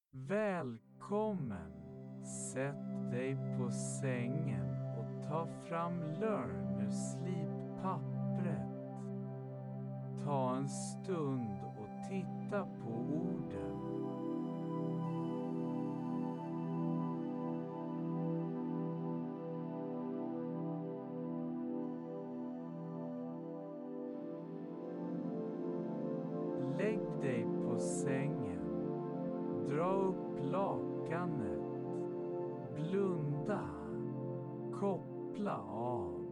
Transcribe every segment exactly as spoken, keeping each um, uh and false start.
Välkommen! Sätt dig på sängen och ta fram Learn ur slippappret. Ta en stund och titta på orden. Lägg dig på sängen. Dra upp lakanet. Blunda. Koppla av.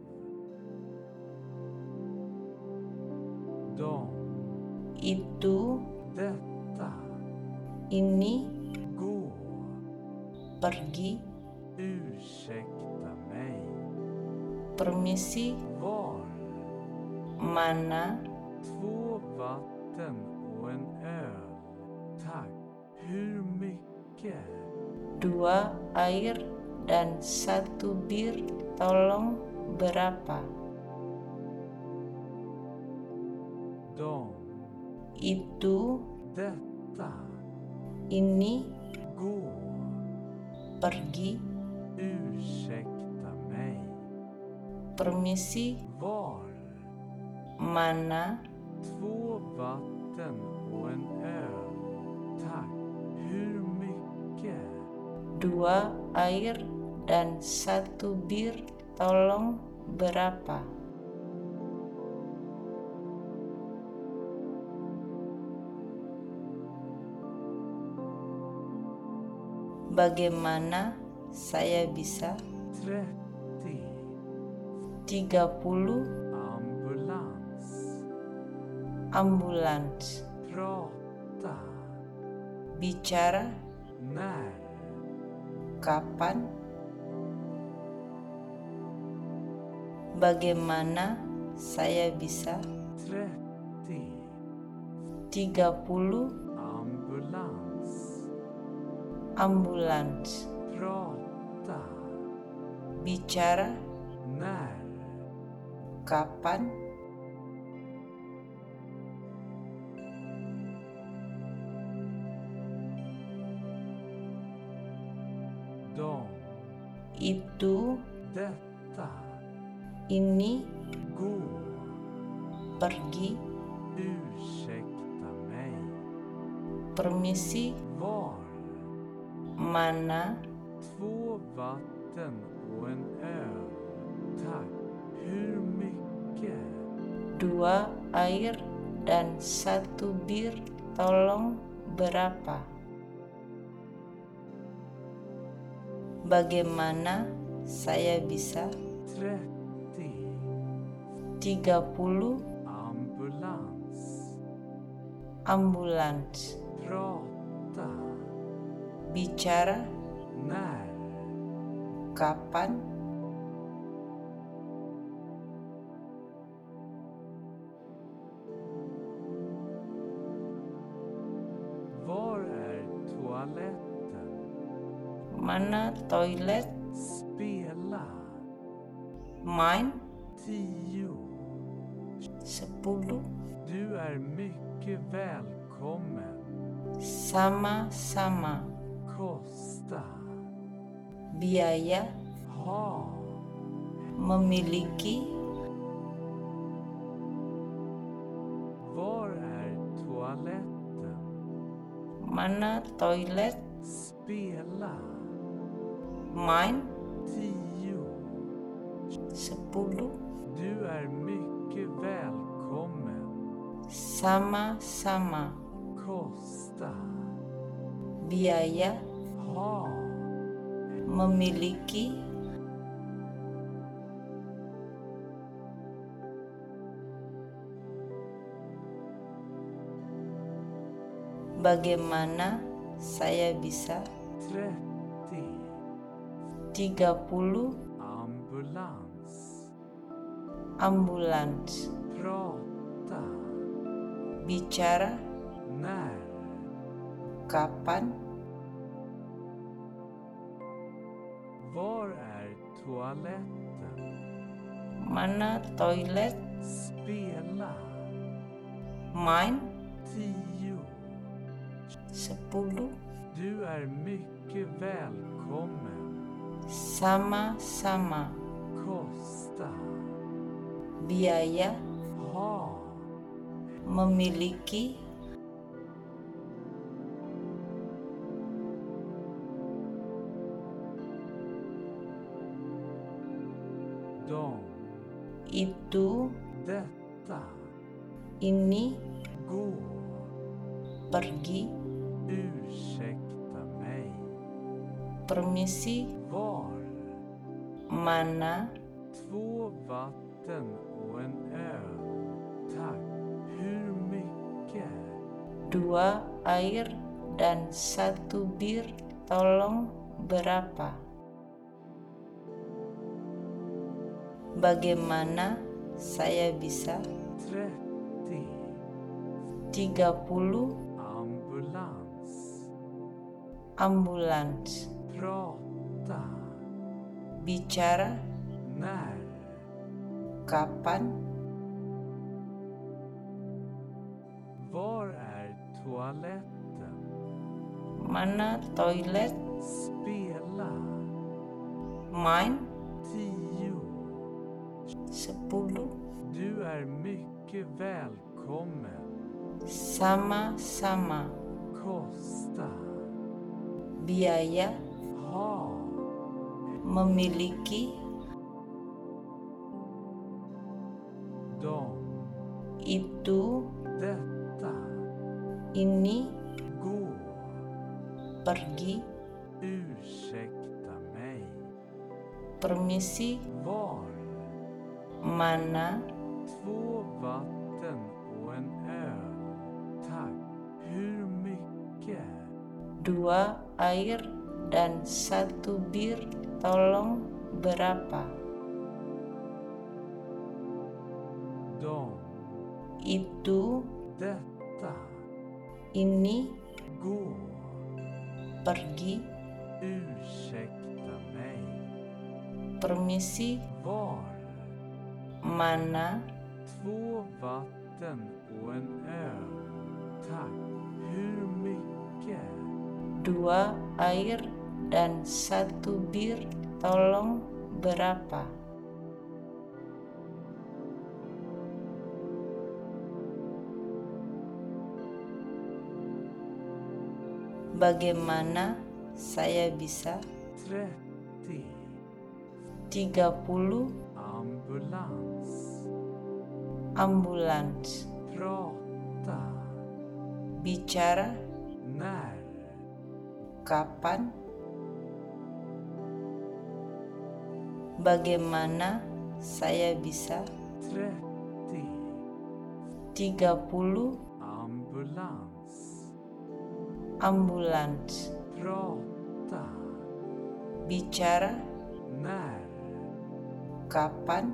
De. Itu, Detta. ini, Gå. pergi, Ursäkta mig. permisi, Var. mana, Två vatten och en öl. Tack. Hur mycket? dua air dan satu bir, tolong berapa? De. Itu, Detta. ini, Gå. pergi, Ursäkta mig. permisi, Var. mana, Två vatten och en öl. Tack. Hur mycket? dua air dan satu bir, tolong berapa? Bagaimana saya bisa? trettio. tiga puluh, Ambulans. ambulans, Prata. bicara, När. kapan? Bagaimana saya bisa? trettio. tiga puluh, Ambulans. ambulans, Prata. bicara, När. kapan? De. Itu, Detta. ini, Gå. pergi, Ursäkta mig. permisi, Var. mana, Två vatten och en öl. Tack. Hur mycket? dua air dan satu bir, tolong berapa? Bagaimana saya bisa? trettio. tiga puluh, Ambulans. ambulans, Prata. bicara, När. kapan? Var är toaletten? Mana toilet? Spela. Main, tio. sepuluh, Du är mycket välkommen. sama-sama, Kosta. biaya, Ha. memiliki, Var är toaletten? mana toilet? Spela. Main, tio. sepuluh, Du är mycket välkommen. sama-sama, Kosta. biaya, Ha. memiliki, bagaimana saya bisa? trettio. tiga puluh, Ambulans. ambulans, Prata. bicara, När. kapan? Var är toaletten? Mana toilet? Spela. Main, tio. sepuluh, Du är mycket välkommen. Sama-sama. Kosta. Biaya. Ha. Memiliki. De. Itu. Detta. Ini. Gå. Pergi. Ursäkta mig. Permisi. Var. Mana. Två vatten och en öl. Tack. Hur mycket? Dua air dan satu bir, tolong berapa? Bagaimana saya bisa? trettio. tiga puluh. Ambulans. Ambulans. Prata. Bicara. När. Kapan? Var är toaletten? Mana toilet? Spela. Main. Tio. Sepuluh. Du är mycket välkommen. Sama-sama. Kosta. Biaya. Ha. Memiliki. De. Itu. Detta. Ini. Gå. Pergi. Ursäkta mig. Permisi. Var. Mana. Två vatten och en öl. Tack. Hur mycket? Dua air dan satu bir, tolong berapa? De. Itu. Detta. Ini. Gå. Pergi. Ursäkta mig. Permisi. Var. Mana. Två vatten och en öl. Tack. Hur mycket? Dua air dan satu bir, tolong berapa? Bagaimana saya bisa? trettio. tiga puluh. Ambulans. Ambulans. Prata. Bicara. När. Kapan? Bagaimana saya bisa? trettio. tiga puluh. Ambulans. Ambulans. Prata. Bicara. När. Kapan?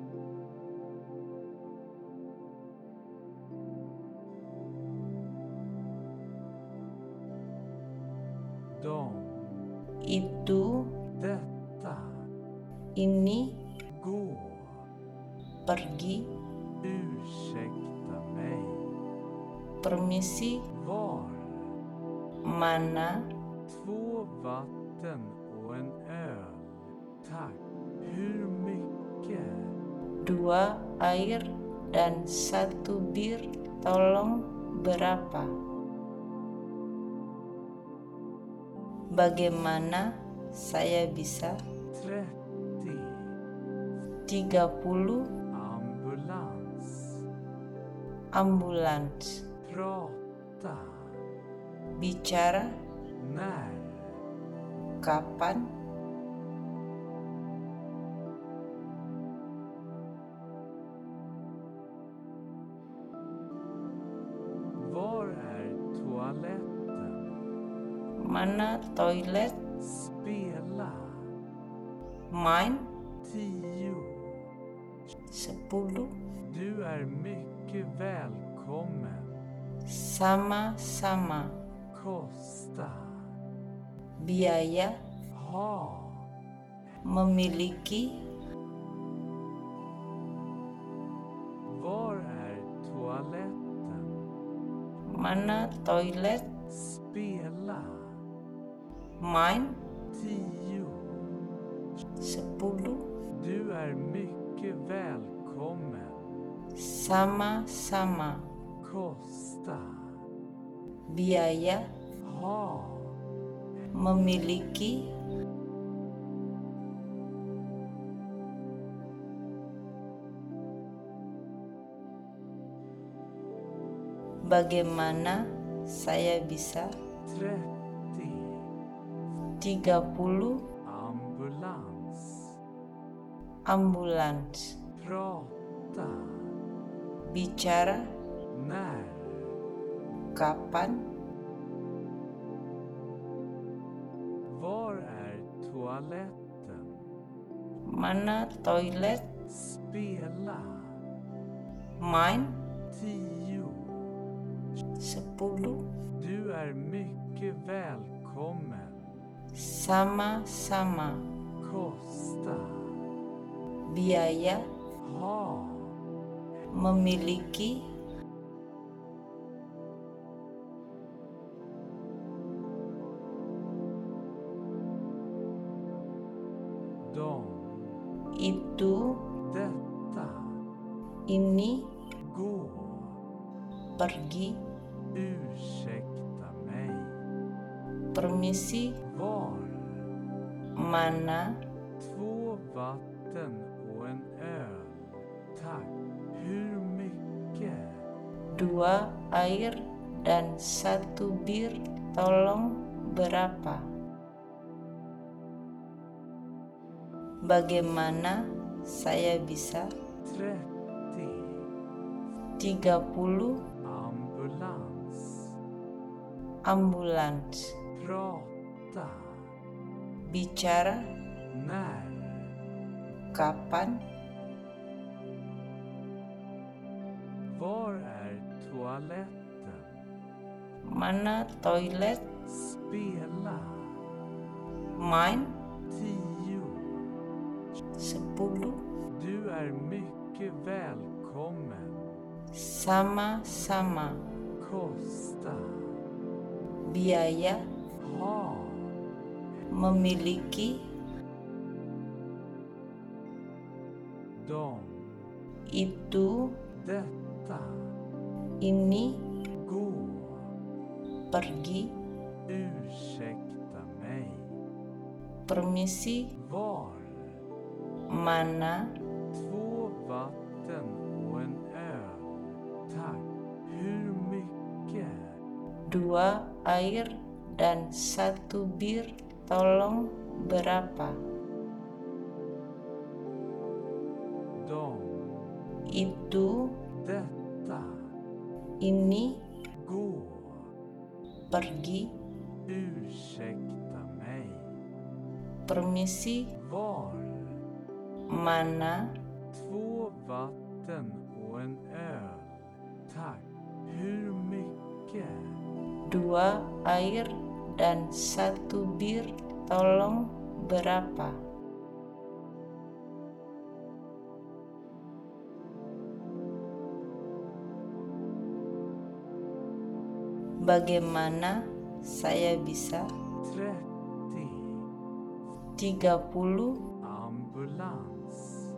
De. Itu. Detta. Ini. Gå. Pergi. Ursäkta mig. Permisi. Var. Mana. Två vatten och en öl. Tack. Hur mycket? Dua air dan satu bir, tolong berapa? Bagaimana saya bisa? trettio. tiga puluh. Ambulans. Ambulans. Prata. Bicara. När. Kapan? Var är toaletten? Mana toilet? Spela. Main. Tio. Sepuluh. Du är mycket välkommen. Sama-sama. Kosta. Biaya. Ha. Memiliki. Var är toaletten? Mana toilet? Spela. Mine. Tio. Sepuluh. Du är mycket välkommen. Sama-sama. Kosta. Biaya. Ha. Memiliki. Bagaimana saya bisa? trettio. Tiga puluh. Ambulans. Ambulans. Prata. Bicara. När. Kapan? Var är toaletten? Mana toilet? Spela. Main. Tio. Sepuluh. Du är mycket välkommen. Sama-sama. Kosta. Biaya. Ha. Memiliki. De. Itu. Detta. Ini. Gå. Pergi. Ursäkta mig. Permisi. Var. Mana? Två vatten och en öl. Tack. Hur mycket? Dua air dan satu bir. Tolong, berapa? Bagaimana saya bisa? trettio. Tiga puluh. Ambulans. Ambulans. Prata. Bicara. När. Kapan? Var är toaletten? Mana toilet? Spela. Main. Tio. Sepuluh. Du är mycket välkommen. Sama-sama. Kosta. Biaya. Ha. Memiliki. De. Itu. Detta. Ini. Gå. Pergi. Ursäkta mig. Permisi. Var. Mana? Två vatten och en öl. Tack. Hur mycket? Dua air dan satu bir. Tolong, berapa? De. Itu. Detta. Ini. Gå. Pergi. Ursäkta mig. Permisi. Var. Mana? Två vatten och en öl. Tack. Hur mycket? Dua air dan satu bir. Tolong, berapa? Bagaimana saya bisa? trettio. Tiga puluh. Ambulans.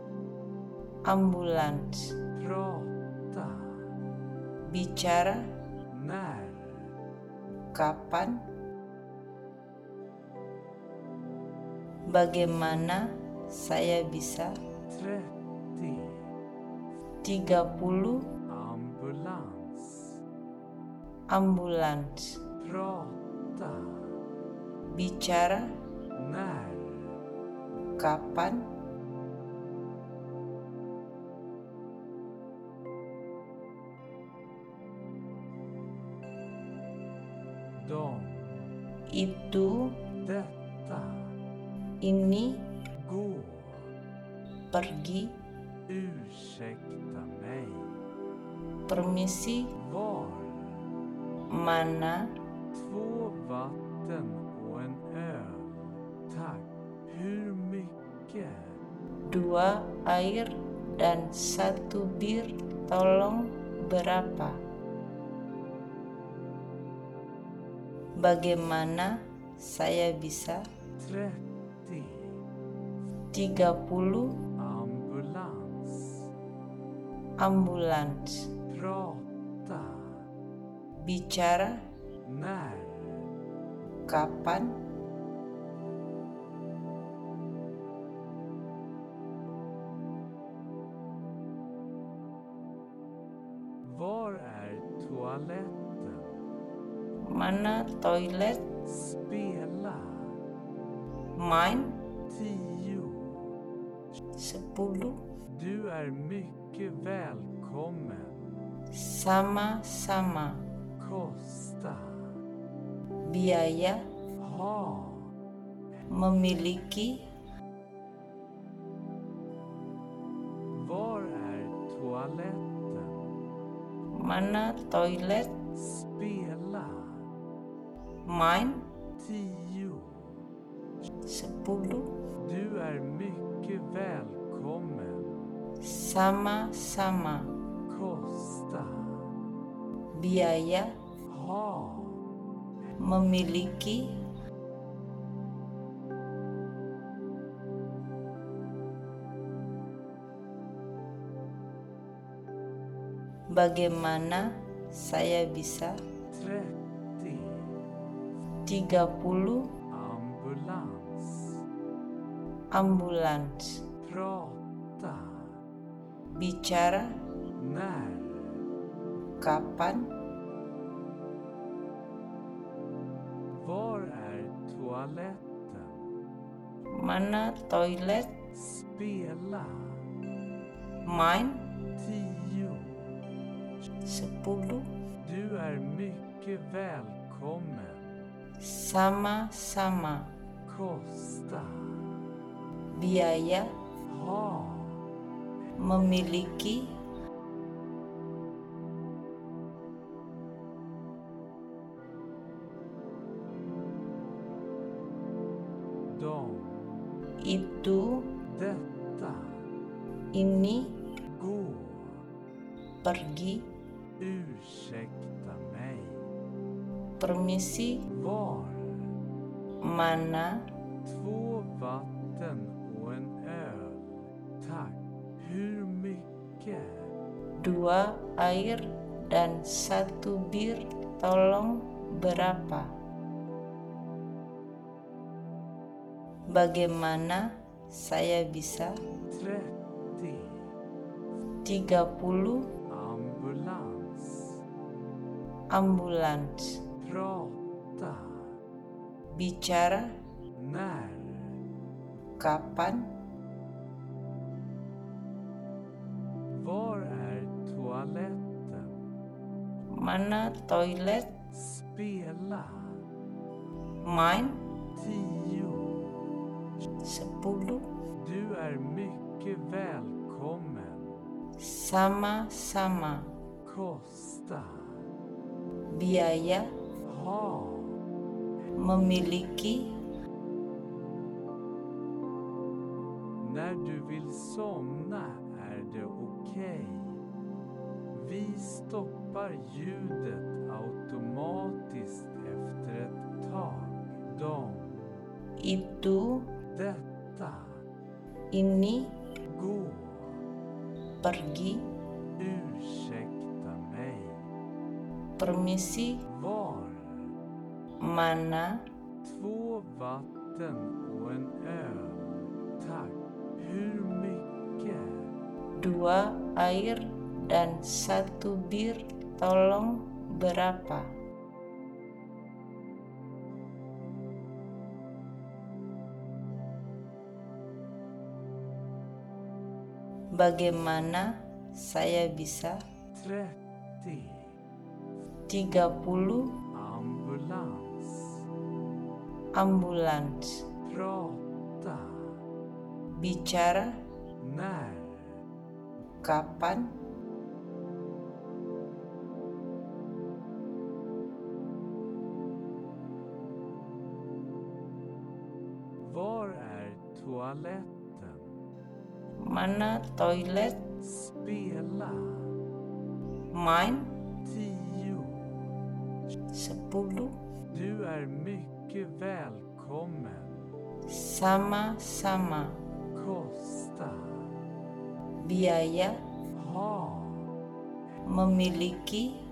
Ambulans. Prata. Bicara. När. Kapan? Bagaimana saya bisa? trettio. Tiga puluh. Ambulans. Ambulans. Prata. Bicara. När. Kapan? De. Itu. Detta. Ini. Gå. Pergi. Ursäkta mig. Permisi. Var. Mana? Två vatten och en öl. Tack. Hur mycket? Dua air dan satu bir. Tolong, berapa? Bagaimana saya bisa? trettio. tiga puluh. Ambulans. Ambulans. Prata. Bicara. När. Kapan? Var är toaletten? Mana toilet? Spela. Main. Tio. Sepuluh. Du är mycket välkommen. Sama-sama. Kosta. Biaya. Ha. Memiliki. Var är toaletten? Mana toilet? Spela. Main. Tio. Sepuluh. Du är mycket välkommen. Sama-sama. Kosta. Biaya. Ha. Memiliki. Bagaimana saya bisa? trettio. tiga puluh. Ambulans. Ambulans. Prata. Bicara. När. Kapan? Var är toaletten? Mana toilet? Spela. Main. Tio. Sepuluh. Du är mycket välkommen. Sama-sama. Kosta. Biaya. Ha. Memiliki. De. Itu. Detta. Ini. Gå. Pergi. Ursäkta mig. Permisi. Var. Mana? Två vatten och en öl. Tack. Hur mycket? Dua air dan satu bir, tolong. Berapa? Bagaimana saya bisa? trettio. tiga puluh. Ambulans. Ambulans. Prata. Bicara. När. Kapan? Var är toaletten? Mana toilet? Spela. Main. Tio. Sepuluh. Du är mycket välkommen. Sama-sama. Kosta. Biaya. Ha. Memiliki. När du vill somna är det okej. Vi stoppar ljudet automatiskt efter ett tag. De. Itu. Detta. Ini. Gå. Pergi. Ursäkta mig. Permisi. Var. Mana? Två vatten och en öl. Tack. Hur mycket? Dua air dan satu bir, tolong. Berapa? Bagaimana saya bisa? trettio. tiga puluh. Ambulans. Ambulans. Prata. Bicara. När. Kapan? Var är toaletten? Mana toilet? Spela. Main. Tio. Sepuluh. Du är mycket Mycket välkommen. Sama-sama. Kosta. Biaya Ha. memiliki